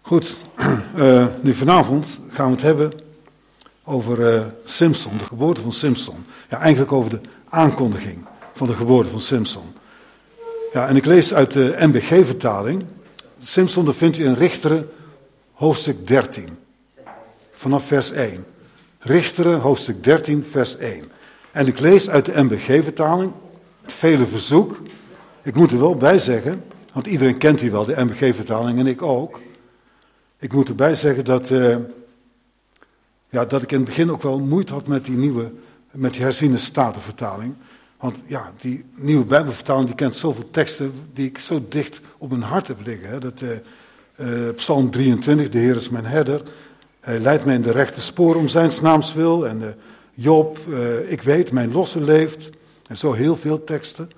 Goed, nu vanavond gaan we het hebben over Simson, de geboorte van Simson. Ja, eigenlijk over de aankondiging van de geboorte van Simson. Ja, en ik lees uit de NBG-vertaling. Simson, dat vindt u in Richteren, hoofdstuk 13. Vanaf vers 1. Richteren, hoofdstuk 13, vers 1. En ik lees uit de NBG-vertaling, vele verzoek. Ik moet er wel bij zeggen, want iedereen kent hier wel, de NBG-vertaling en ik ook. Ik moet erbij zeggen dat ik in het begin ook wel moeite had met die herziene statenvertaling. Want ja, die nieuwe Bijbelvertaling die kent zoveel teksten die ik zo dicht op mijn hart heb liggen. Hè. Dat, Psalm 23, de Heer is mijn herder. Hij leidt mij in de rechte sporen om zijn naams wil. En Job, ik weet, mijn losse leeft. En zo heel veel teksten.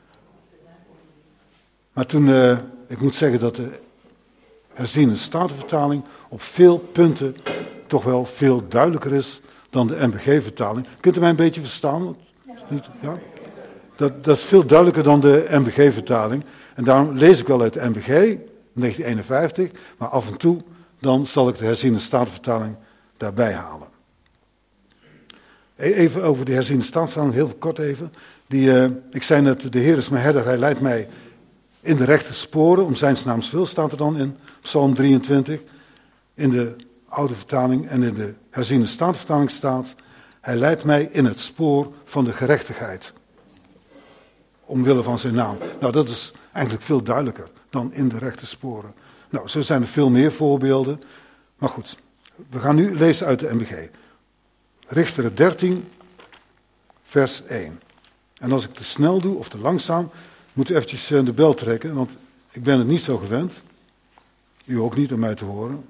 Maar toen, ik moet zeggen dat de herziene statenvertaling op veel punten toch wel veel duidelijker is dan de NBG-vertaling. Kunt u mij een beetje verstaan? Ja? Dat is veel duidelijker dan de NBG-vertaling. En daarom lees ik wel uit de NBG, 1951, maar af en toe dan zal ik de herziene statenvertaling daarbij halen. Even over de herziene statenvertaling, heel kort even. Ik zei net, de Heer is mijn herder, hij leidt mij in de rechte sporen, om zijn naams wil, staat er dan in Psalm 23. In de oude vertaling en in de herziene statenvertaling staat, hij leidt mij in het spoor van de gerechtigheid. Omwille van zijn naam. Nou, dat is eigenlijk veel duidelijker dan in de rechte sporen. Nou, zo zijn er veel meer voorbeelden. Maar goed, we gaan nu lezen uit de NBG. Richteren 13, vers 1. En als ik te snel doe of te langzaam, moet u eventjes de bel trekken, want ik ben het niet zo gewend. U ook niet om mij te horen.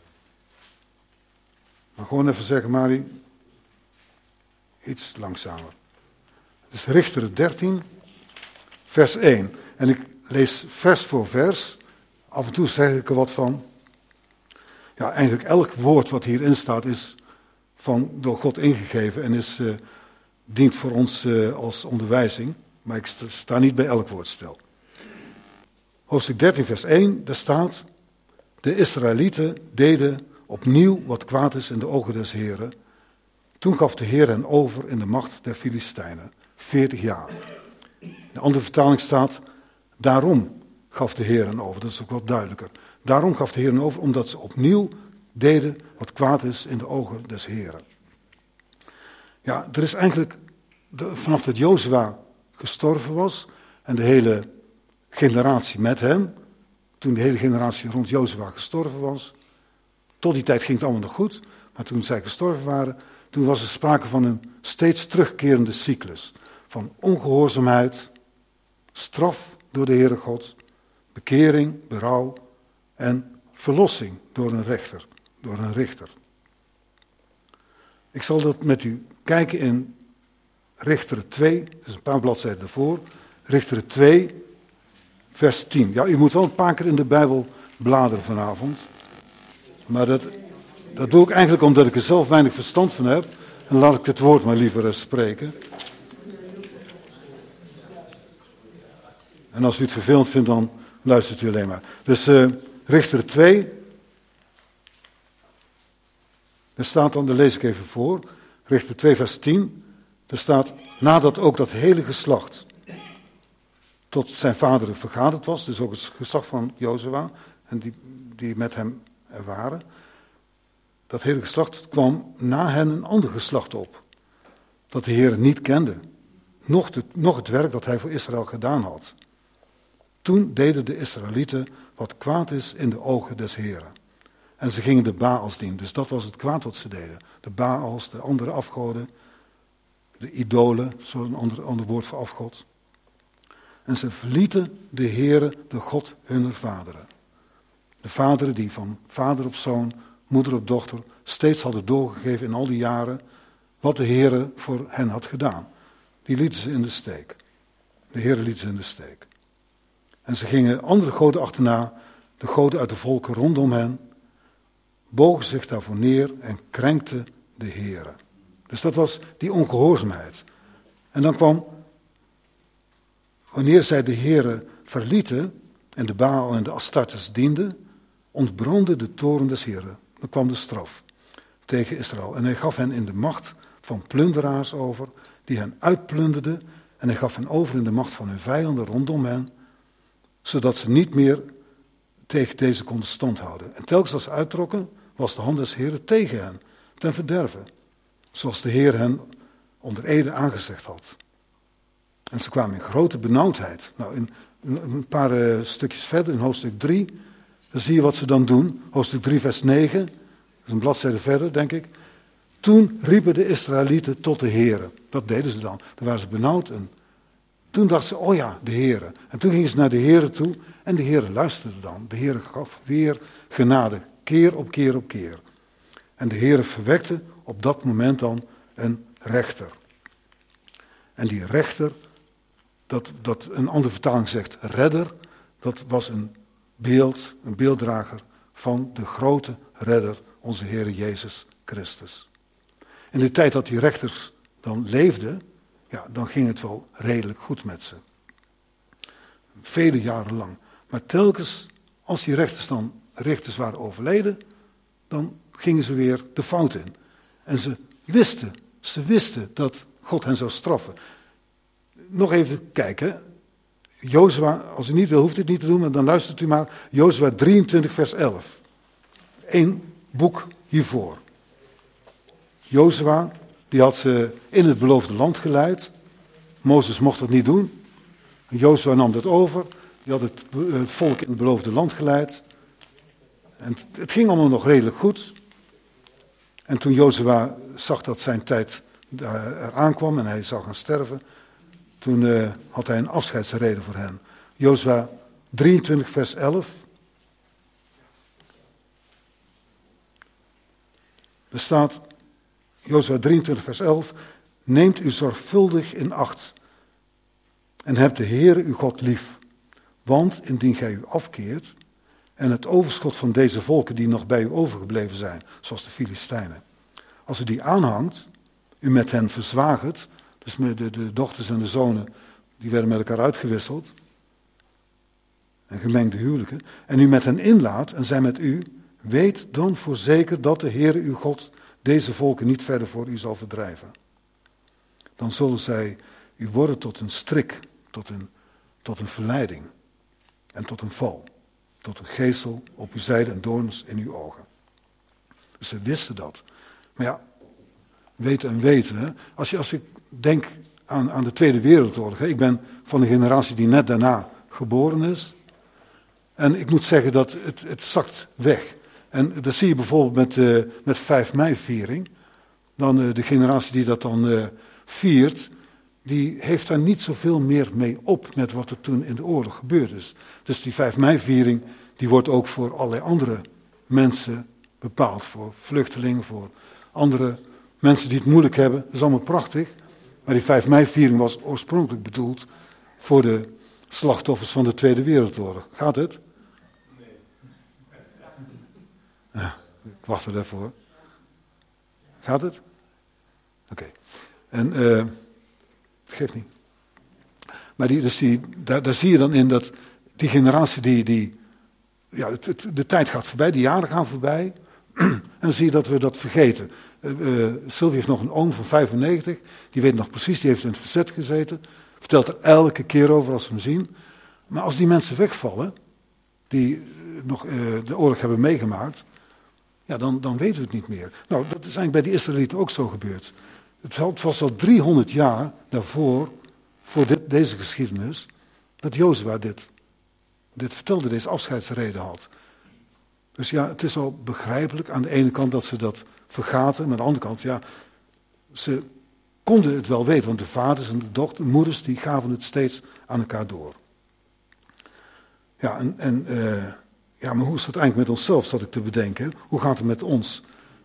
Maar gewoon even zeggen, Marie, iets langzamer. Dus Richteren 13, vers 1. En ik lees vers voor vers. Af en toe zeg ik er wat van. Ja, eigenlijk elk woord wat hierin staat is door God ingegeven en dient voor ons als onderwijzing. Maar ik sta niet bij elk woord stil. Hoofdstuk 13, vers 1, daar staat: de Israëlieten deden opnieuw wat kwaad is in de ogen des Heren. Toen gaf de Heer hen over in de macht der Filistijnen. 40 jaar. In de andere vertaling staat: daarom gaf de Heer hen over. Dat is ook wat duidelijker. Daarom gaf de Heer hen over, omdat ze opnieuw deden wat kwaad is in de ogen des Heren. Ja, er is eigenlijk, vanaf dat Jozua gestorven was en de hele generatie met hem, toen de hele generatie rond Jozua gestorven was, tot die tijd ging het allemaal nog goed, maar toen zij gestorven waren, toen was er sprake van een steeds terugkerende cyclus van ongehoorzaamheid, straf door de Heere God, bekering, berouw en verlossing door een richter. Ik zal dat met u kijken in Richteren 2, dus een paar bladzijden ervoor. Richteren 2, vers 10. Ja, u moet wel een paar keer in de Bijbel bladeren vanavond. Maar dat doe ik eigenlijk omdat ik er zelf weinig verstand van heb. En laat ik het woord maar liever spreken. En als u het vervelend vindt, dan luistert u alleen maar. Dus Richteren 2. Daar staat dan, daar lees ik even voor. Richteren 2, vers 10. Er staat: nadat ook dat hele geslacht tot zijn vader vergaderd was, dus ook het geslacht van Jozua en die met hem er waren, dat hele geslacht kwam na hen een ander geslacht op, dat de Heer niet kende, nog het werk dat hij voor Israël gedaan had. Toen deden de Israëlieten wat kwaad is in de ogen des Heren. En ze gingen de Baals dienen, dus dat was het kwaad wat ze deden. De Baals, de andere afgoden, de idolen, zo'n ander woord voor afgod. En ze verlieten de Heere, de God hunner vaderen. De vaderen die van vader op zoon, moeder op dochter, steeds hadden doorgegeven in al die jaren wat de Heere voor hen had gedaan. Die lieten ze in de steek. De Heere liet ze in de steek. En ze gingen andere goden achterna, de goden uit de volken rondom hen, bogen zich daarvoor neer en krenkten de Heere. Dus dat was die ongehoorzaamheid. En dan kwam, wanneer zij de Heere verlieten en de Baal en de Astartes dienden, ontbrandde de toorn des Heren. Dan kwam de straf tegen Israël. En hij gaf hen in de macht van plunderaars over, die hen uitplunderden. En hij gaf hen over in de macht van hun vijanden rondom hen, zodat ze niet meer tegen deze konden standhouden. En telkens als ze uittrokken, was de hand des Heren tegen hen, ten verderve. Zoals de Heer hen onder ede aangezegd had. En ze kwamen in grote benauwdheid. Nou, in een paar stukjes verder, in hoofdstuk 3, dan zie je wat ze dan doen. Hoofdstuk 3, vers 9, dat is een bladzijde verder, denk ik. Toen riepen de Israëlieten tot de Heere. Dat deden ze dan. Dan waren ze benauwd. En toen dachten ze, oh ja, de Heere. En toen gingen ze naar de Heere toe. En de Heere luisterde dan. De Heere gaf weer genade. Keer op keer op keer. En de Heere verwekte op dat moment dan een rechter. En die rechter, dat een andere vertaling zegt redder. Dat was een beelddrager van de grote redder, onze Heere Jezus Christus. In de tijd dat die rechters dan leefden, ja, dan ging het wel redelijk goed met ze. Vele jaren lang. Maar telkens als die rechters waren overleden, dan gingen ze weer de fout in. En ze wisten dat God hen zou straffen. Nog even kijken. Jozua, als u niet wil, hoeft u het niet te doen, maar dan luistert u maar. Jozua 23 vers 11. Eén boek hiervoor. Jozua, die had ze in het beloofde land geleid. Mozes mocht dat niet doen. Jozua nam dat over. Die had het volk in het beloofde land geleid. En het ging allemaal nog redelijk goed. En toen Jozua zag dat zijn tijd eraan kwam en hij zou gaan sterven, toen had hij een afscheidsrede voor hen. Jozua 23 vers 11. Er staat, Jozua 23 vers 11, neemt u zorgvuldig in acht en hebt de Heere uw God lief. Want indien gij u afkeert en het overschot van deze volken die nog bij u overgebleven zijn, zoals de Filistijnen, als u die aanhangt, u met hen verzwagert, dus met de dochters en de zonen, die werden met elkaar uitgewisseld, en gemengde huwelijken, en u met hen inlaat en zij met u, weet dan voor zeker dat de Heere uw God deze volken niet verder voor u zal verdrijven. Dan zullen zij u worden tot een strik, tot een verleiding en tot een val, tot een geesel op uw zijde en doorns in uw ogen. Dus ze wisten dat. Maar ja, weten. Hè? Als ik denk aan de Tweede Wereldoorlog. Hè? Ik ben van de generatie die net daarna geboren is. En ik moet zeggen dat het zakt weg. En dat zie je bijvoorbeeld met 5 mei-viering. Dan de generatie die dat dan viert, die heeft daar niet zoveel meer mee op met wat er toen in de oorlog gebeurd is. Dus die 5 mei-viering, die wordt ook voor allerlei andere mensen bepaald. Voor vluchtelingen, voor andere mensen die het moeilijk hebben. Dat is allemaal prachtig. Maar die 5 mei-viering was oorspronkelijk bedoeld voor de slachtoffers van de Tweede Wereldoorlog. Gaat het? Nee. Ja, ik wacht er even voor. Gaat het? Oké. En geeft niet. Maar daar zie je dan in dat die generatie de tijd gaat voorbij, die jaren gaan voorbij. En dan zie je dat we dat vergeten. Sylvie heeft nog een oom van 95, die weet nog precies, die heeft in het verzet gezeten. Vertelt er elke keer over als we hem zien. Maar als die mensen wegvallen, die nog de oorlog hebben meegemaakt, ja, dan weten we het niet meer. Nou, dat is eigenlijk bij die Israëlieten ook zo gebeurd. Het was al 300 jaar daarvoor, voor deze geschiedenis, dat Jozua dit vertelde, deze afscheidsrede had. Dus ja, het is wel begrijpelijk aan de ene kant dat ze dat vergaten, maar aan de andere kant, ja, ze konden het wel weten, want de vaders en de moeders, die gaven het steeds aan elkaar door. Ja, maar hoe is dat eigenlijk met onszelf, zat ik te bedenken. Hoe gaat het met ons?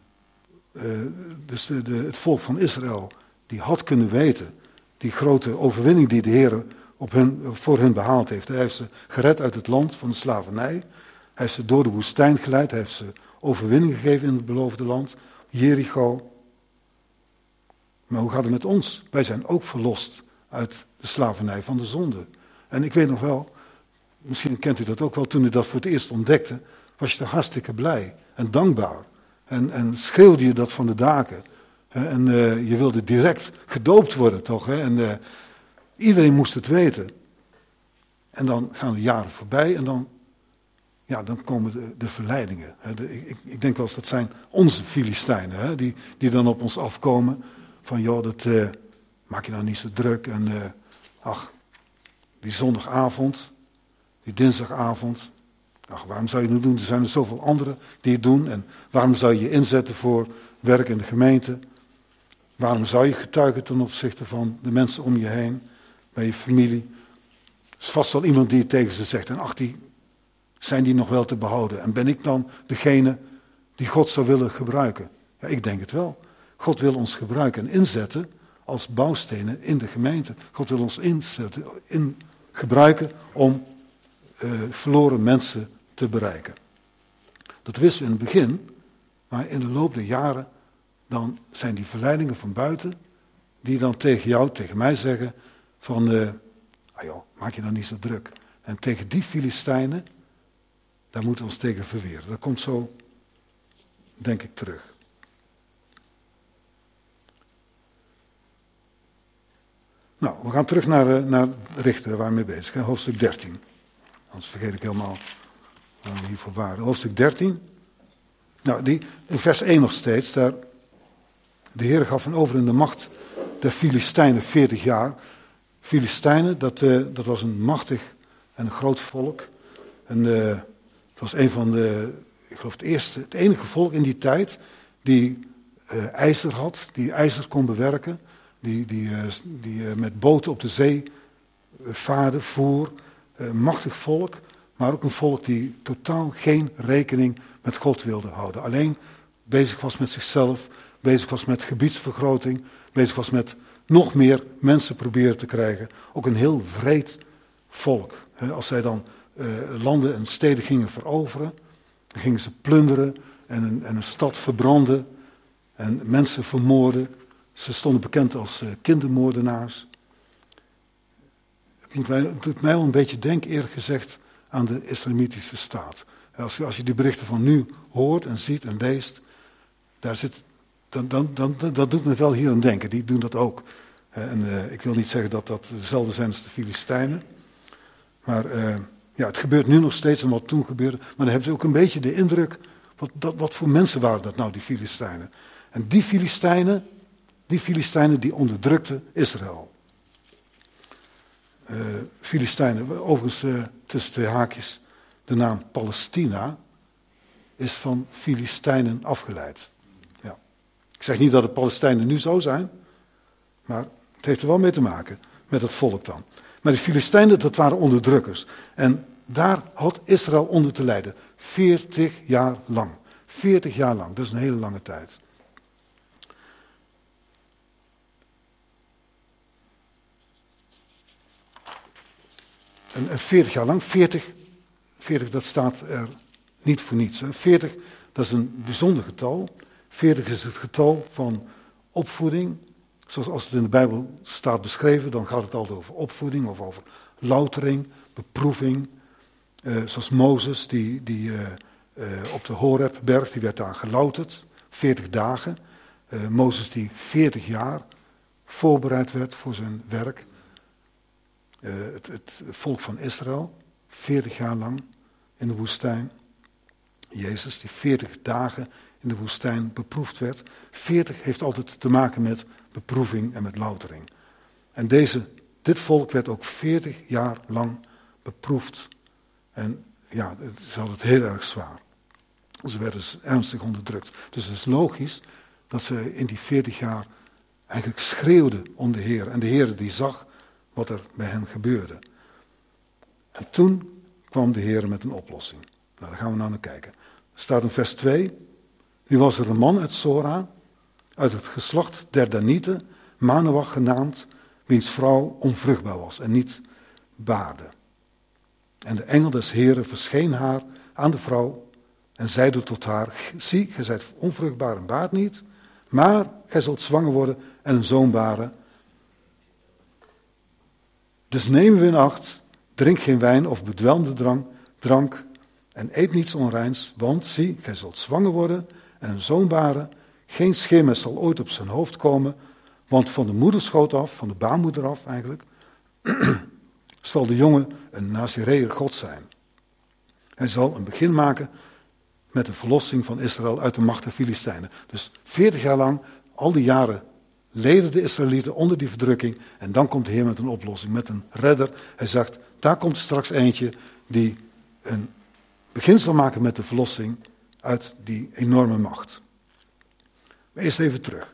Dus het volk van Israël, die had kunnen weten, die grote overwinning die de Heer voor hun behaald heeft. Hij heeft ze gered uit het land van de slavernij. Hij heeft ze door de woestijn geleid. Hij heeft ze overwinning gegeven in het beloofde land. Jericho. Maar hoe gaat het met ons? Wij zijn ook verlost uit de slavernij van de zonde. En ik weet nog wel, misschien kent u dat ook wel, toen u dat voor het eerst ontdekte, was je toch hartstikke blij en dankbaar. En schreeuwde je dat van de daken. En je wilde direct gedoopt worden, toch? En iedereen moest het weten. En dan gaan de jaren voorbij en dan komen de verleidingen. Ik denk wel eens, dat zijn onze Filistijnen, die dan op ons afkomen. Van joh, dat maak je nou niet zo druk. En die zondagavond, die dinsdagavond. Ach, waarom zou je het doen? Er zijn er zoveel anderen die het doen. En waarom zou je je inzetten voor werk in de gemeente? Waarom zou je getuigen ten opzichte van de mensen om je heen, bij je familie? Er is vast wel iemand die het tegen ze zegt. En zijn die nog wel te behouden? En ben ik dan degene die God zou willen gebruiken? Ja, ik denk het wel. God wil ons gebruiken en inzetten als bouwstenen in de gemeente. God wil ons gebruiken om verloren mensen te bereiken. Dat wisten we in het begin, maar in de loop der jaren dan zijn die verleidingen van buiten, die dan tegen jou, tegen mij zeggen van, maak je nou niet zo druk. En tegen die Filistijnen, daar moeten we ons tegen verweren. Dat komt zo, denk ik, terug. Nou, we gaan terug naar Richteren, waar we mee bezig zijn, hoofdstuk 13. Anders vergeet ik helemaal waar we hiervoor waren. Hoofdstuk 13. Nou, in vers 1 nog steeds, daar, de Heer gaf hen over in de macht der Filistijnen 40 jaar. Filistijnen, dat was een machtig en een groot volk. En het was een van ik geloof het enige volk in die tijd die ijzer had, die ijzer kon bewerken. Die met boten op de zee voer. Machtig volk, maar ook een volk die totaal geen rekening met God wilde houden. Alleen bezig was met zichzelf, bezig was met gebiedsvergroting, bezig was met nog meer mensen proberen te krijgen. Ook een heel wreed volk. Als zij dan landen en steden gingen veroveren, dan gingen ze plunderen en een stad verbranden en mensen vermoorden. Ze stonden bekend als kindermoordenaars. Het doet mij wel een beetje denken, eerlijk gezegd, aan de islamitische staat. Als je die berichten van nu hoort en ziet en leest, dat doet me wel hier aan denken. Die doen dat ook. Ik wil niet zeggen dat dat dezelfde zijn als de Filistijnen. Maar het gebeurt nu nog steeds en wat toen gebeurde. Maar dan hebben ze ook een beetje de indruk, wat voor mensen waren dat nou, die Filistijnen? En die Filistijnen die onderdrukten Israël. Filistijnen, overigens tussen twee haakjes, de naam Palestina is van Filistijnen afgeleid. Ja. Ik zeg niet dat de Palestijnen nu zo zijn, maar het heeft er wel mee te maken met het volk dan. Maar de Filistijnen, dat waren onderdrukkers. En daar had Israël onder te lijden. 40 jaar lang. 40 jaar lang, dat is een hele lange tijd. En 40 jaar lang, 40 dat staat er niet voor niets. 40, dat is een bijzonder getal. 40 is het getal van opvoeding. Zoals als het in de Bijbel staat beschreven, dan gaat het altijd over opvoeding of over loutering, beproeving. Zoals Mozes, die op de Horebberg, die werd daar gelouterd. 40 dagen. Mozes die 40 jaar voorbereid werd voor zijn werk. Het volk van Israël, 40 jaar lang in de woestijn. Jezus die 40 dagen in de woestijn beproefd werd. 40 heeft altijd te maken met beproeving en met loutering. En dit volk werd ook 40 jaar lang beproefd. En ja, ze hadden het heel erg zwaar. Ze werden ernstig onderdrukt. Dus het is logisch dat ze in die 40 jaar eigenlijk schreeuwden om de Heer. En de Heer die zag wat er bij hen gebeurde. En toen kwam de Heer met een oplossing. Nou, daar gaan we nou naar kijken. Er staat in vers 2. Nu was er een man uit Sora, uit het geslacht der Danieten, Manoach genaamd, wiens vrouw onvruchtbaar was en niet baarde. En de engel des Heren verscheen haar aan de vrouw en zeide tot haar: zie, gij zijt onvruchtbaar en baart niet, maar gij zult zwanger worden en een zoon baren. Dus neem u in acht, drink geen wijn of bedwelmde drank en eet niets onreins, want zie, gij zult zwanger worden en een zoon baren. Geen scheermes zal ooit op zijn hoofd komen, want van de moederschoot af, van de baarmoeder af eigenlijk, zal de jongen een Nazireër God zijn. Hij zal een begin maken met de verlossing van Israël uit de macht der Filistijnen. Dus 40 jaar lang, al die jaren, leden de Israëlieten onder die verdrukking. En dan komt de Heer met een oplossing, met een redder. Hij zegt, daar komt straks eentje die een begin zal maken met de verlossing uit die enorme macht. Maar eerst even terug.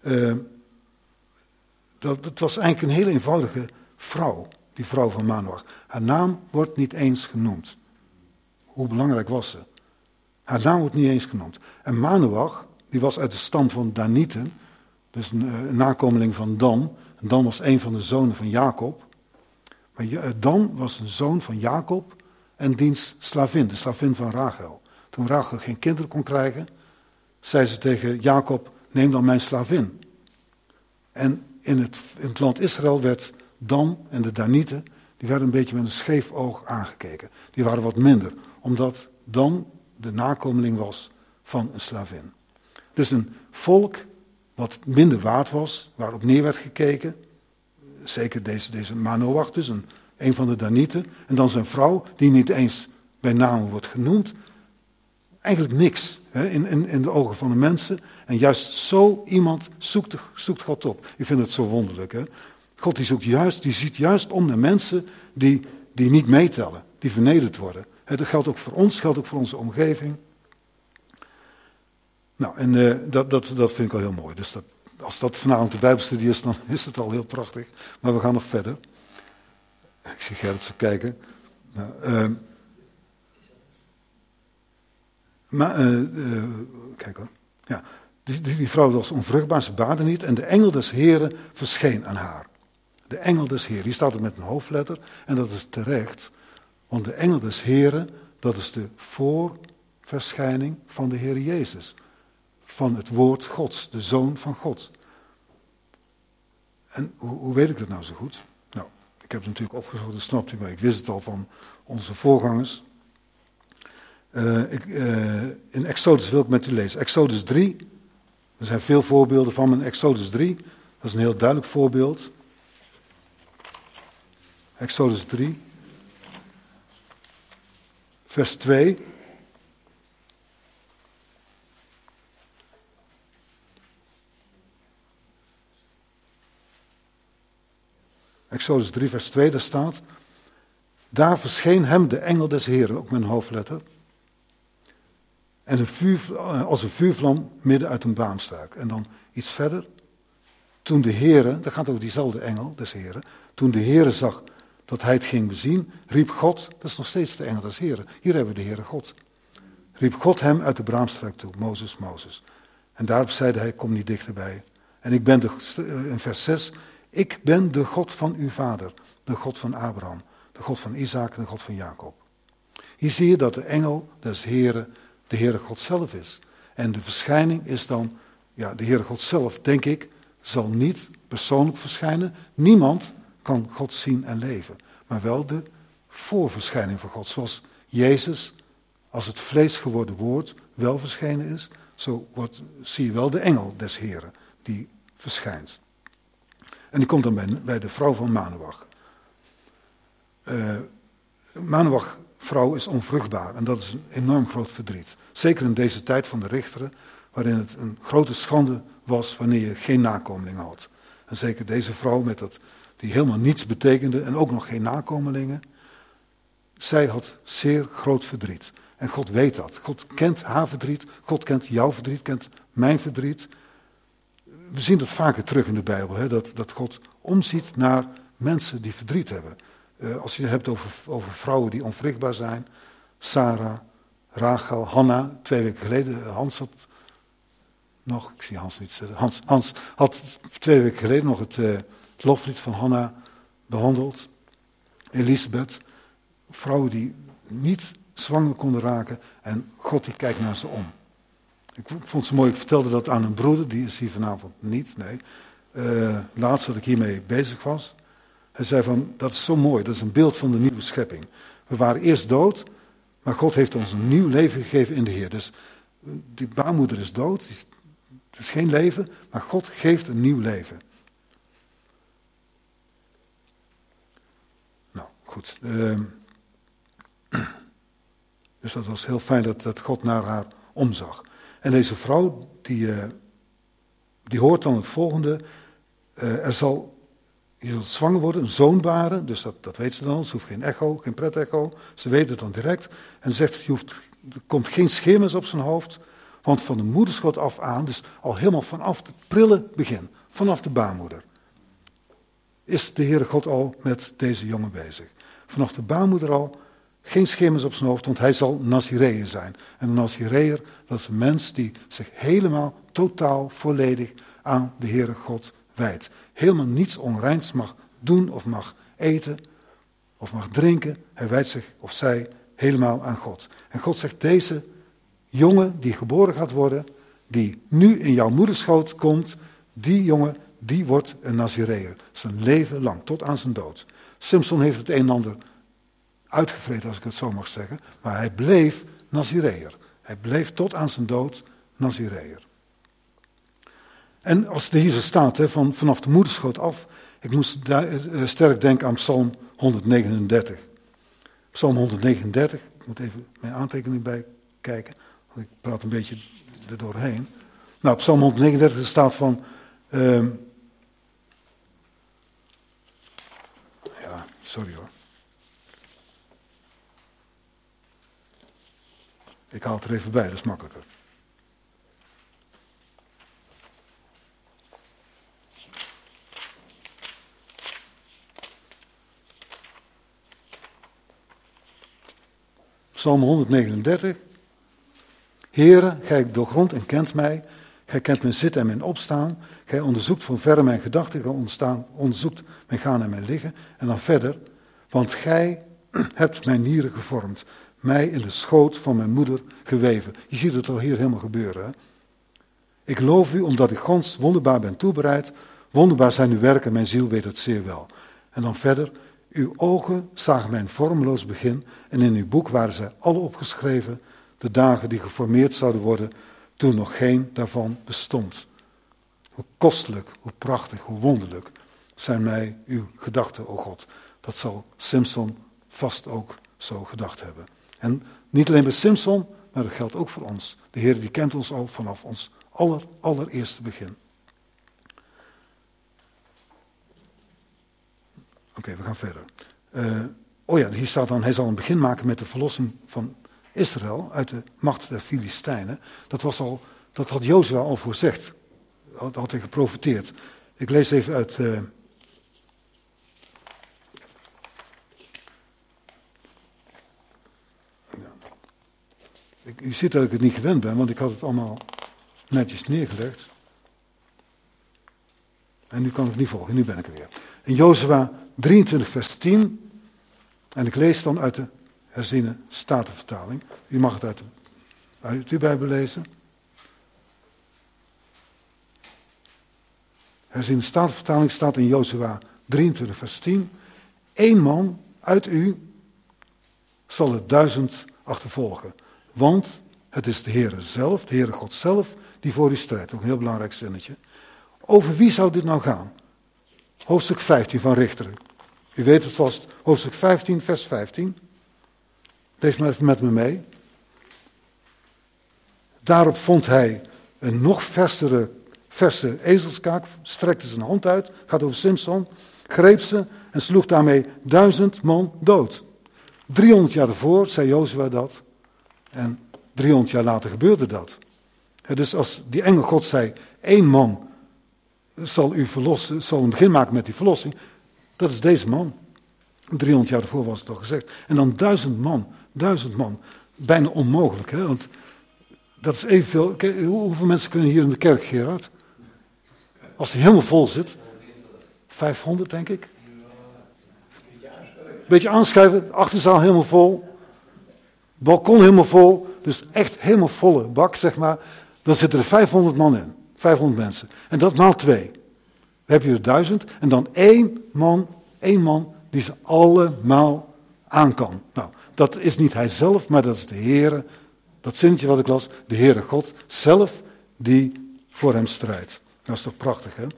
Dat was eigenlijk een hele eenvoudige vrouw, die vrouw van Manoach. Haar naam wordt niet eens genoemd. Hoe belangrijk was ze? Haar naam wordt niet eens genoemd. En Manoach, die was uit de stam van Danieten, dus een nakomeling van Dan. En Dan was een van de zonen van Jacob. Maar Dan was een zoon van Jacob en diens slavin, de slavin van Rachel. Toen Rachel geen kinderen kon krijgen, zei ze tegen Jacob, neem dan mijn slavin. En in het land Israël werd Dan en de Danieten, die werden een beetje met een scheef oog aangekeken. Die waren wat minder, omdat Dan de nakomeling was van een slavin. Dus een volk wat minder waard was, waarop neer werd gekeken. Zeker deze Manoach, dus een van de Danieten. En dan zijn vrouw, die niet eens bij naam wordt genoemd. Eigenlijk niks in de ogen van de mensen. En juist zo iemand zoekt God op. Ik vind het zo wonderlijk. Hè? God die ziet juist om de mensen die niet meetellen, die vernederd worden. Dat geldt ook voor ons, geldt ook voor onze omgeving. Nou, en dat vind ik al heel mooi. Dus als dat vanavond de Bijbelstudie is, dan is het al heel prachtig. Maar we gaan nog verder. Ik zie Gerrit zo kijken. Kijk hoor. Ja, die vrouw was onvruchtbaar, ze baarde niet. En de engel des Heren verscheen aan haar. De engel des Heren, hier staat het met een hoofdletter. En dat is terecht. Want de engel des Heren, dat is de voorverschijning van de Heer Jezus. Van het woord Gods, de Zoon van God. En hoe weet ik dat nou zo goed? Nou, ik heb het natuurlijk opgezocht, dat snapt u, maar ik wist het al van onze voorgangers. In Exodus wil ik met u lezen. Exodus 3, er zijn veel voorbeelden van, maar Exodus 3, dat is een heel duidelijk voorbeeld. Exodus 3, vers 2. Exodus 3, vers 2, daar staat: daar verscheen hem de engel des Heren, ook met een hoofdletter. En als een vuurvlam midden uit een braamstruik. En dan iets verder. Toen de Heere, dat gaat over diezelfde engel des Heren. Toen de Heere zag dat hij het ging bezien, riep God, dat is nog steeds de engel des Heren. Hier hebben we de Heere God. Riep God hem uit de braamstruik toe, Mozes, Mozes. En daarop zeide hij, kom niet dichterbij. En ik ben in vers 6, ik ben de God van uw vader, de God van Abraham, de God van Isaac en de God van Jacob. Hier zie je dat de engel des Heren de Heere God zelf is. En de verschijning is dan, ja, de Heere God zelf, denk ik, zal niet persoonlijk verschijnen. Niemand kan God zien en leven. Maar wel de voorverschijning van God. Zoals Jezus als het vlees geworden woord wel verschenen is, zo zie je wel de engel des Heren die verschijnt. En die komt dan bij de vrouw van Manoach. Manoach, vrouw, is onvruchtbaar en dat is een enorm groot verdriet. Zeker in deze tijd van de richteren, waarin het een grote schande was wanneer je geen nakomelingen had. En zeker deze vrouw die helemaal niets betekende en ook nog geen nakomelingen. Zij had zeer groot verdriet. En God weet dat. God kent haar verdriet, God kent jouw verdriet, kent mijn verdriet. We zien dat vaker terug in de Bijbel, hè, dat God omziet naar mensen die verdriet hebben. Als je het hebt over vrouwen die onvruchtbaar zijn. Sarah, Rachel, Hanna, 2 weken geleden. Hans had nog, ik zie Hans niet zitten. Hans had 2 weken geleden nog het loflied van Hanna behandeld. Elisabeth, vrouwen die niet zwanger konden raken en God die kijkt naar ze om. Ik vond ze mooi, ik vertelde dat aan een broeder, die is hier vanavond niet, nee. Laatst dat ik hiermee bezig was. Hij zei van, dat is zo mooi, dat is een beeld van de nieuwe schepping. We waren eerst dood, Maar God heeft ons een nieuw leven gegeven in de Heer. Dus die baarmoeder is dood. Het is geen leven, maar God geeft een nieuw leven. Nou, goed. Dus dat was heel fijn dat God naar haar omzag. En deze vrouw, die hoort dan het volgende. Je zult zwanger worden, een zoon baren. Dus dat weet ze dan. Ze hoeft geen echo, geen pret-echo. Ze weet het dan direct. En zegt, er komt geen scheermes op zijn hoofd. Want van de moederschoot af aan, dus al helemaal vanaf het prille begin, vanaf de baarmoeder, is de Heere God al met deze jongen bezig. Vanaf de baarmoeder al, geen scheermes op zijn hoofd, want hij zal Nazireër zijn. En een Nazireër, dat is een mens die zich helemaal, totaal, volledig aan de Heere God wijdt. Helemaal niets onreins mag doen of mag eten of mag drinken. Hij wijdt zich of zij helemaal aan God. En God zegt, deze jongen die geboren gaat worden, die nu in jouw moederschoot komt, die jongen, die wordt een Nazireër. Zijn leven lang, tot aan zijn dood. Samson heeft het een en ander uitgevreten, als ik het zo mag zeggen, maar hij bleef Nazireër. Hij bleef tot aan zijn dood Nazireër. En als het hier zo staat, vanaf de moederschoot af, ik moest sterk denken aan Psalm 139. Psalm 139, ik moet even mijn aantekening bij kijken, want ik praat een beetje er doorheen. Nou, Psalm 139 staat van, ja, sorry hoor. Ik haal het er even bij, dat is makkelijker. Psalm 139. Heere, gij doorgrondt en kent mij. Gij kent mijn zitten en mijn opstaan. Gij onderzoekt van verre mijn gedachten. Gij onderzoekt mijn gaan en mijn liggen. En dan verder. Want gij hebt mijn nieren gevormd. Mij in de schoot van mijn moeder geweven. Je ziet het al hier helemaal gebeuren. Hè? Ik loof u omdat u gans wonderbaar bent toebereid. Wonderbaar zijn uw werken, mijn ziel weet het zeer wel. En dan verder. Uw ogen zagen mijn vormeloos begin. En in uw boek waren zij alle opgeschreven. De dagen die geformeerd zouden worden. Toen nog geen daarvan bestond. Hoe kostelijk, hoe prachtig, hoe wonderlijk zijn mij uw gedachten, o God. Dat zal Samson vast ook zo gedacht hebben. En niet alleen bij Samson, maar dat geldt ook voor ons. De Heer die kent ons al vanaf ons allereerste begin. Oké, we gaan verder. Hier staat dan, hij zal een begin maken met de verlossing van Israël uit de macht der Filistijnen. Dat had Jozua al voorzegd. Had hij geprofeteerd. Ik lees even uit U ziet dat ik het niet gewend ben, want ik had het allemaal netjes neergelegd. En nu kan ik het niet volgen, nu ben ik er weer. In Jozua 23 vers 10, en ik lees dan uit de herziene statenvertaling. U mag het uit uw Bijbel lezen. Herziene statenvertaling staat in Jozua 23 vers 10. 1 man uit u zal het 1000 achtervolgen. Want het is de Heere zelf, de Heere God zelf, die voor u strijdt. Ook een heel belangrijk zinnetje. Over wie zou dit nou gaan? Hoofdstuk 15 van Richteren. U weet het vast, hoofdstuk 15, vers 15. Lees maar even met me mee. Daarop vond hij een nog verse ezelskaak, strekte zijn hand uit, gaat over Samson, greep ze en sloeg daarmee 1000 man dood. 300 jaar ervoor zei Jozua dat en 300 jaar later gebeurde dat. Dus als die engel God zei, 1 man zal u verlossen, zal een begin maken met die verlossing, dat is deze man. 300 jaar ervoor was het al gezegd. En dan 1000 man. Bijna onmogelijk, hè? Want dat is evenveel. Hoeveel mensen kunnen hier in de kerk, Gerard? Als die helemaal vol zit. 500, denk ik. Beetje aanschuiven, achterzaal helemaal vol. Balkon helemaal vol. Dus echt helemaal volle bak, zeg maar. Dan zitten er 500 man in. 500 mensen. En dat maal 2. Dan heb je er 1000. En dan één man die ze allemaal aan kan. Nou, dat is niet hij zelf, maar dat is de Heere. Dat zinnetje wat ik las, de Heere God zelf die voor hem strijdt. Dat is toch prachtig, hè?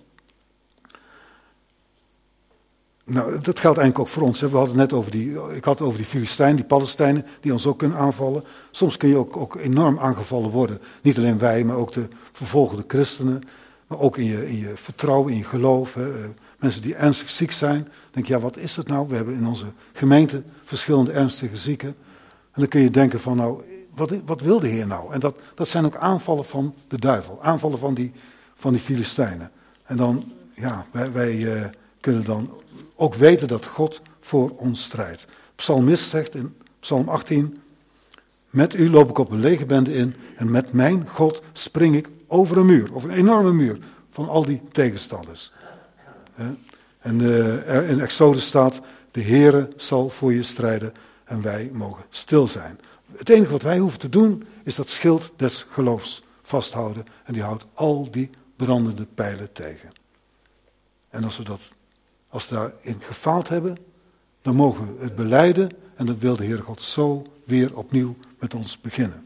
Nou, dat geldt eigenlijk ook voor ons. Hè. We hadden het net ik had het over die Filistijnen, die Palestijnen, die ons ook kunnen aanvallen. Soms kun je ook enorm aangevallen worden. Niet alleen wij, maar ook de vervolgde christenen. Maar ook in je vertrouwen, in je geloof. Hè. Mensen die ernstig ziek zijn. Denk je, ja, wat is dat nou? We hebben in onze gemeente verschillende ernstige zieken. En dan kun je denken van, nou, wat wil de Heer nou? En dat zijn ook aanvallen van de duivel. Aanvallen van die Filistijnen. En dan, ja, wij kunnen dan ook weten dat God voor ons strijdt. Psalmist zegt in Psalm 18, met u loop ik op een legerbende in en met mijn God spring ik over een muur, over een enorme muur van al die tegenstanders. En in Exodus staat, de Heere zal voor je strijden en wij mogen stil zijn. Het enige wat wij hoeven te doen is dat schild des geloofs vasthouden en die houdt al die brandende pijlen tegen. En als we daarin gefaald hebben, dan mogen we het belijden en dat wil de Heere God zo weer opnieuw met ons beginnen.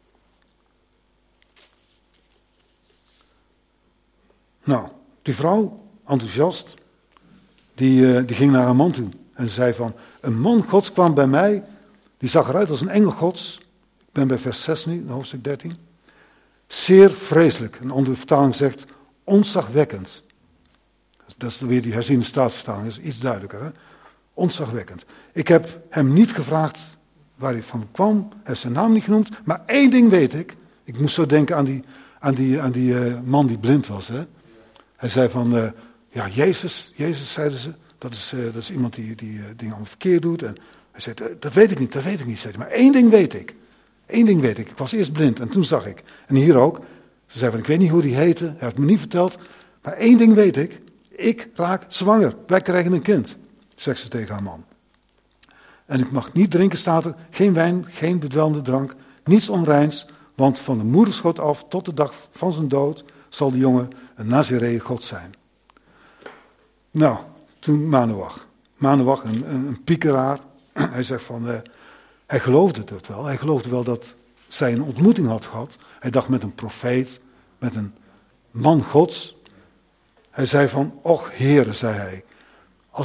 Nou, die vrouw, enthousiast, die ging naar haar man toe en zei van, een man Gods kwam bij mij, die zag eruit als een engel Gods. Ik ben bij vers 6 nu, hoofdstuk 13. Zeer vreselijk, een andere vertaling zegt, ontzagwekkend. Dat is weer die herziene staatsvertaling, dat is iets duidelijker. Hè? Ontzagwekkend. Ik heb hem niet gevraagd waar hij van kwam, hij heeft zijn naam niet genoemd, maar één ding weet ik. Ik moest zo denken aan die man die blind was. Hè? Hij zei van, ja, Jezus zeiden ze, dat is iemand die dingen allemaal verkeerd doet. En hij zei, dat weet ik niet, zei hij. Maar één ding weet ik. Ik was eerst blind en toen zag ik. En hier ook. Ze zei van, ik weet niet hoe die heette, hij heeft me niet verteld. Maar één ding weet ik. Ik raak zwanger. Wij krijgen een kind, zegt ze tegen haar man. En ik mag niet drinken, staat er, geen wijn, geen bedwelmde drank, niets onreins, want van de moederschoot af tot de dag van zijn dood zal de jongen een Nazireër God zijn. Nou, toen Manoach, een piekeraar, hij zegt van, hij geloofde het wel. Hij geloofde wel dat zij een ontmoeting had gehad. Hij dacht met een profeet, met een man Gods. Hij zei van, och Heere, zei hij, als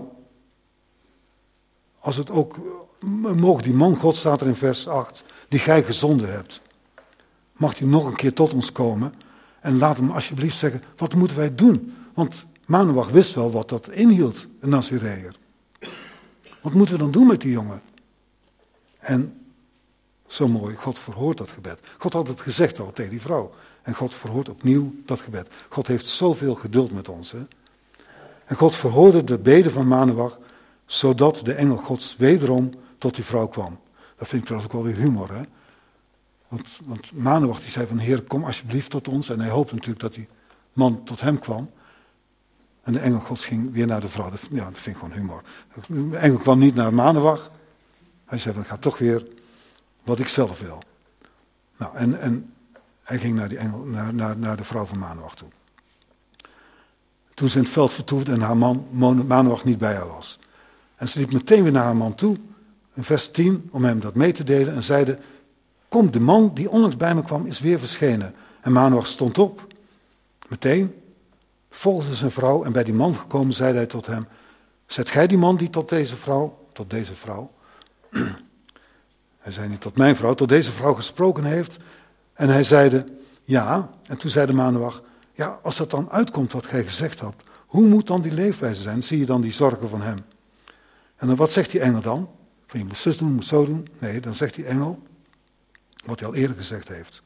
het ook, mogen die man God, staat er in vers 8, die gij gezonden hebt, mag hij nog een keer tot ons komen en laat hem alsjeblieft zeggen, wat moeten wij doen? Want Manoach wist wel wat dat inhield, een Nazireër. Wat moeten we dan doen met die jongen? En zo mooi, God verhoort dat gebed. God had het gezegd al tegen die vrouw. En God verhoort opnieuw dat gebed. God heeft zoveel geduld met ons. Hè? En God verhoorde de bede van Manoach, zodat de engel Gods wederom tot die vrouw kwam. Dat vind ik trouwens ook wel weer humor. Hè? Want Manoach die zei van, Heer, kom alsjeblieft tot ons. En hij hoopte natuurlijk dat die man tot hem kwam. En de engel Gods ging weer naar de vrouw. Dat vind ik gewoon humor. De engel kwam niet naar Manoach. Hij zei, ik ga toch weer wat ik zelf wil. Nou, en hij ging naar die engel, naar de vrouw van Manoach toe. Toen ze in het veld vertoefde en haar man Manoach niet bij haar was. En ze liep meteen weer naar haar man toe, in vers 10, om hem dat mee te delen. En zeide, kom, de man die onlangs bij me kwam is weer verschenen. En Manoach stond op, meteen, volgde zijn vrouw. En bij die man gekomen zeide hij tot hem, zet gij die man die tot deze vrouw, hij zei niet tot mijn vrouw, tot deze vrouw gesproken heeft. En hij zeide, ja. En toen zeide Manoach, ja, als dat dan uitkomt wat gij gezegd hebt, hoe moet dan die leefwijze zijn? Zie je dan die zorgen van hem? En dan wat zegt die engel dan? Van je moet zus doen, je moet zo doen. Nee, dan zegt die engel, wat hij al eerder gezegd heeft.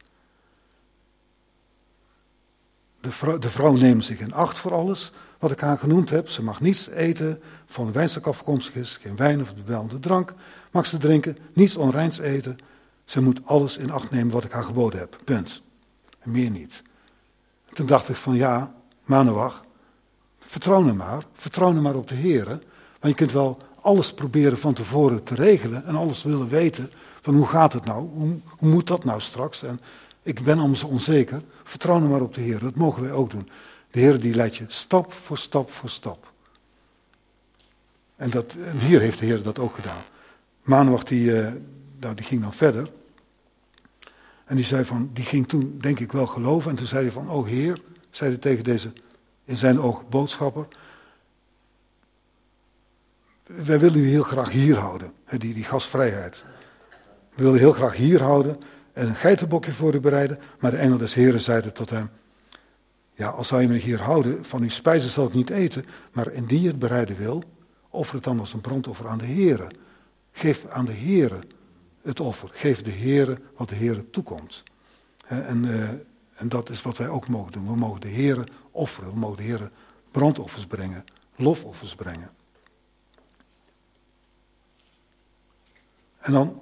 De vrouw neemt zich in acht voor alles wat ik haar genoemd heb. Ze mag niets eten van een wijnstok afkomstig is, geen wijn of bedwelmde drank mag ze drinken, niets onreins eten. Ze moet alles in acht nemen wat ik haar geboden heb. Punt. En meer niet. En toen dacht ik van ja, Manoach, vertrouw nou maar op de Heer. Want je kunt wel alles proberen van tevoren te regelen en alles willen weten van hoe gaat het nou, hoe moet dat nou straks? En ik ben allemaal zo onzeker. Vertrouw nou maar op de Heer, dat mogen wij ook doen. De Heer die leidt je stap voor stap voor stap. En hier heeft de Heer dat ook gedaan. Manoach die ging dan verder. En die ging toen denk ik wel geloven. En toen zei hij van, o Heer, zei hij tegen deze in zijn oog boodschapper. Wij willen u heel graag hier houden, die gastvrijheid. We willen heel graag hier houden en een geitenbokje voor u bereiden. Maar de engel des Heren zeide tot hem, ja, als zou je me hier houden, van uw spijzen zal ik niet eten, maar indien je het bereiden wil, offer het dan als een brandoffer aan de Heren. Geef aan de Heren het offer. Geef de Heren wat de Heren toekomt. En dat is wat wij ook mogen doen. We mogen de Heren offeren. We mogen de Heren brandoffers brengen. Lofoffers brengen. En dan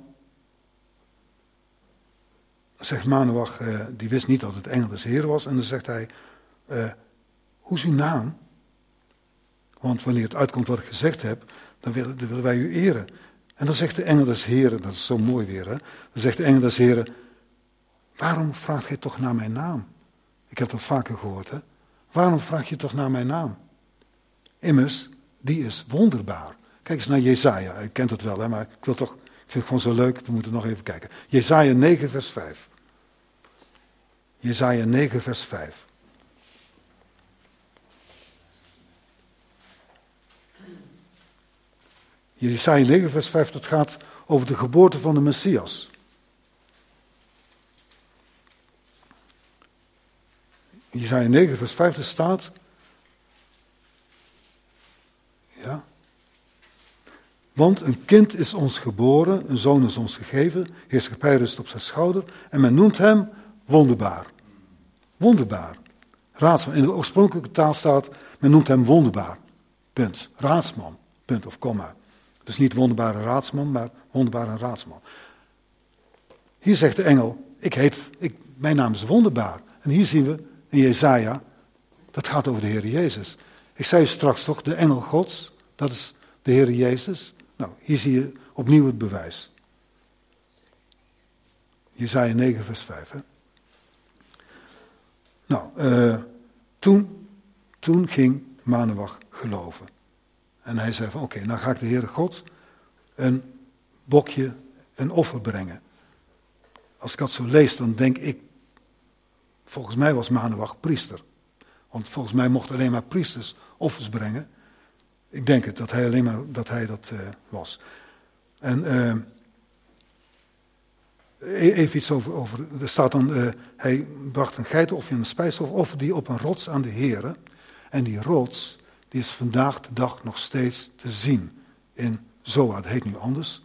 zegt Manoach, die wist niet dat het engel des Heren was. En dan zegt hij, hoe is uw naam? Want wanneer het uitkomt wat ik gezegd heb, dan willen wij u eren. En dan zegt de engel des Heren, dat is zo mooi weer, hè? Dan zegt de engel des Heren, waarom vraagt gij toch naar mijn naam? Ik heb dat vaker gehoord, hè? Waarom vraag je toch naar mijn naam? Immers, die is wonderbaar. Kijk eens naar Jesaja, u kent het wel, hè? Maar ik vind het gewoon zo leuk, we moeten nog even kijken. Jesaja 9 vers 5. Jesaja 9 vers 5. Jesaja 9 vers 5, dat gaat over de geboorte van de Messias. Jesaja 9 vers 5, er staat, ja, want een kind is ons geboren, een zoon is ons gegeven, heerschappij rust op zijn schouder en men noemt hem wonderbaar. Wonderbaar. Raadsman. In de oorspronkelijke taal staat, men noemt hem wonderbaar. Punt. Raadsman. Punt of komma. Dus niet wonderbare raadsman, maar wonderbare raadsman. Hier zegt de engel, mijn naam is wonderbaar. En hier zien we in Jesaja, dat gaat over de Heer Jezus. Ik zei u straks toch, de engel Gods, dat is de Heer Jezus. Nou, hier zie je opnieuw het bewijs. Jesaja 9 vers 5. Hè? Nou, toen ging Manoach geloven. En hij zei van oké, nou ga ik de Heere God een bokje, een offer brengen. Als ik dat zo lees, dan denk ik, volgens mij was Manoach priester. Want volgens mij mochten alleen maar priesters offers brengen. Ik denk het, dat hij dat was. En even iets over, er staat dan, hij bracht een geitenoffer en een spijsoffer die op een rots aan de Heere. En die rots, die is vandaag de dag nog steeds te zien in Zoar. Dat heet nu anders.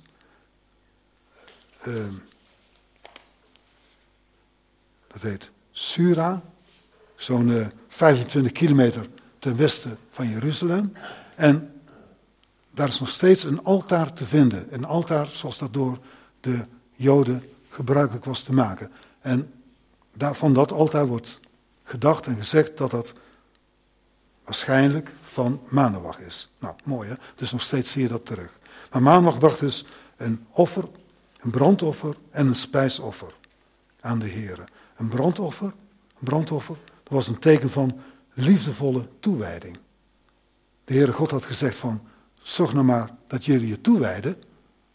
Dat heet Sura. Zo'n 25 kilometer ten westen van Jeruzalem. En daar is nog steeds een altaar te vinden. Een altaar zoals dat door de Joden gebruikelijk was te maken. En van dat altaar wordt gedacht en gezegd dat dat waarschijnlijk van Manoach is. Nou, mooi hè. Dus nog steeds zie je dat terug. Maar Manoach bracht dus een offer, een brandoffer en een spijsoffer aan de Heere. Een brandoffer, dat was een teken van liefdevolle toewijding. De Heere God had gezegd van, zorg nou maar dat jullie je toewijden.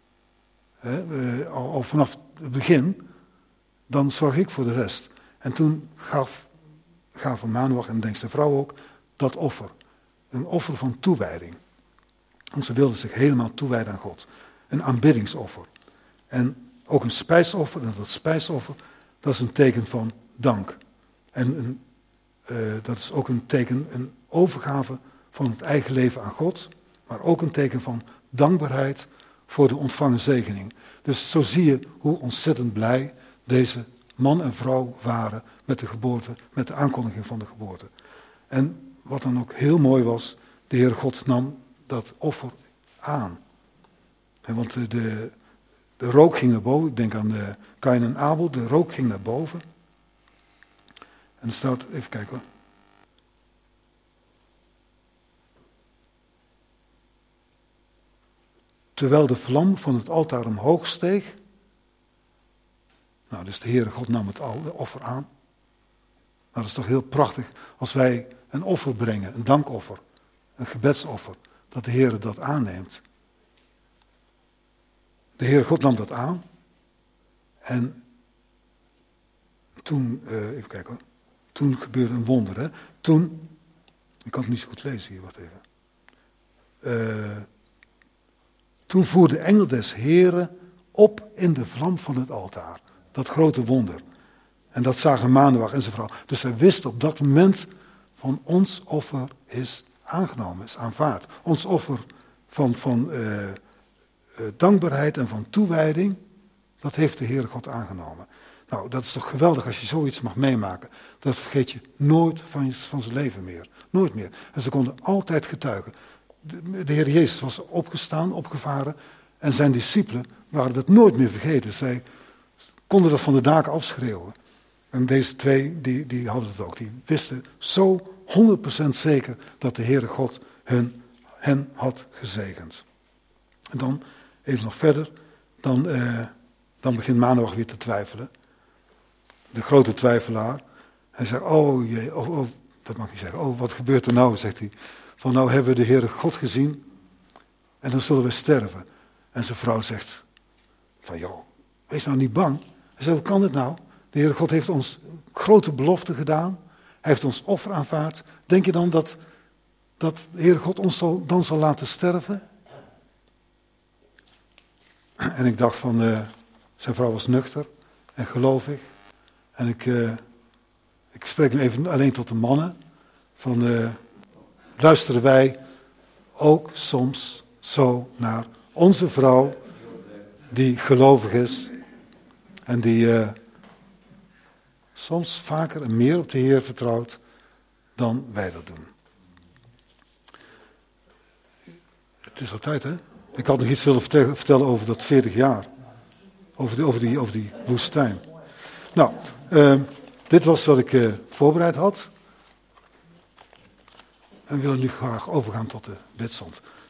Al vanaf het begin, dan zorg ik voor de rest. En toen gaven Manoach en denk zijn vrouw ook, dat offer. Een offer van toewijding. Want ze wilden zich helemaal toewijden aan God. Een aanbiddingsoffer. En ook een spijsoffer. En dat spijsoffer, dat is een teken van dank. En dat is ook een teken, een overgave van het eigen leven aan God. Maar ook een teken van dankbaarheid voor de ontvangen zegening. Dus zo zie je hoe ontzettend blij deze man en vrouw waren met de geboorte, met de aankondiging van de geboorte. En wat dan ook heel mooi was, de Heer God nam dat offer aan. Want de rook ging naar boven, ik denk aan Kain en Abel, de rook ging naar boven. En er staat, even kijken hoor. Terwijl de vlam van het altaar omhoog steeg. Nou, dus de Heere God nam het offer aan. Nou, dat is toch heel prachtig als wij een offer brengen, een dankoffer, een gebedsoffer, dat de Heere dat aanneemt. De Heere God nam dat aan. En toen, even kijken hoor. Toen gebeurde een wonder. Hè? Toen, ik kan het niet zo goed lezen hier, wacht even. Toen voerde de engel des Heren op in de vlam van het altaar. Dat grote wonder. En dat zagen Manoach en zijn vrouw. Dus zij wisten op dat moment van ons offer is aangenomen, is aanvaard. Ons offer van dankbaarheid en van toewijding, dat heeft de Heere God aangenomen. Nou, dat is toch geweldig als je zoiets mag meemaken. Dat vergeet je nooit van zijn leven meer. Nooit meer. En ze konden altijd getuigen. De Heer Jezus was opgestaan, opgevaren. En zijn discipelen waren dat nooit meer vergeten. Zij konden dat van de daken afschreeuwen. En deze twee, die hadden het ook. Die wisten zo 100% zeker dat de Heere God hen had gezegend. En dan, even nog verder, dan begint Manoach weer te twijfelen. De grote twijfelaar. Hij zegt, oh jee, dat mag niet zeggen. Oh, wat gebeurt er nou, zegt hij. Van nou hebben we de Heere God gezien en dan zullen we sterven. En zijn vrouw zegt van joh, wees nou niet bang. Hij zegt, hoe kan het nou? De Heere God heeft ons grote belofte gedaan. Hij heeft ons offer aanvaard. Denk je dan dat de Heere God ons dan zal laten sterven? En ik dacht van, zijn vrouw was nuchter en gelovig. En ik spreek nu even alleen tot de mannen. Van, luisteren wij ook soms zo naar onze vrouw die gelovig is. En die soms vaker en meer op de Heer vertrouwt dan wij dat doen. Het is al tijd, hè? Ik had nog iets willen vertellen over dat 40 jaar. Over die woestijn. Nou, dit was wat ik voorbereid had. En we willen nu graag overgaan tot de bidstond.